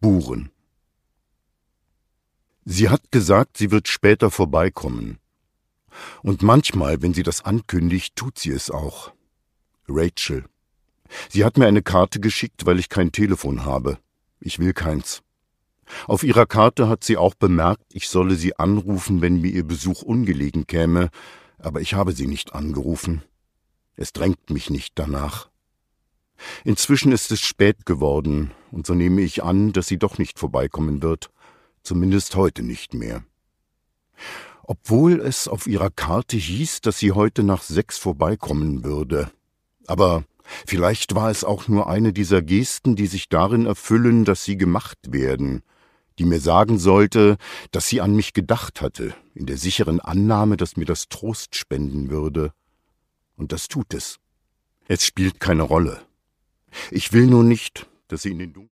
Buren. Sie hat gesagt, sie wird später vorbeikommen. Und manchmal, wenn sie das ankündigt, tut sie es auch. Rachel. Sie hat mir eine Karte geschickt, weil ich kein Telefon habe. Ich will keins. Auf ihrer Karte hat sie auch bemerkt, ich solle sie anrufen, wenn mir ihr Besuch ungelegen käme, aber ich habe sie nicht angerufen. Es drängt mich nicht danach. Inzwischen ist es spät geworden, und so nehme ich an, dass sie doch nicht vorbeikommen wird, zumindest heute nicht mehr. Obwohl es auf ihrer Karte hieß, dass sie heute nach 6 vorbeikommen würde. Aber vielleicht war es auch nur eine dieser Gesten, die sich darin erfüllen, dass sie gemacht werden, die mir sagen sollte, dass sie an mich gedacht hatte, in der sicheren Annahme, dass mir das Trost spenden würde. Und das tut es. Es spielt keine Rolle. Ich will nur nicht, dass sie in den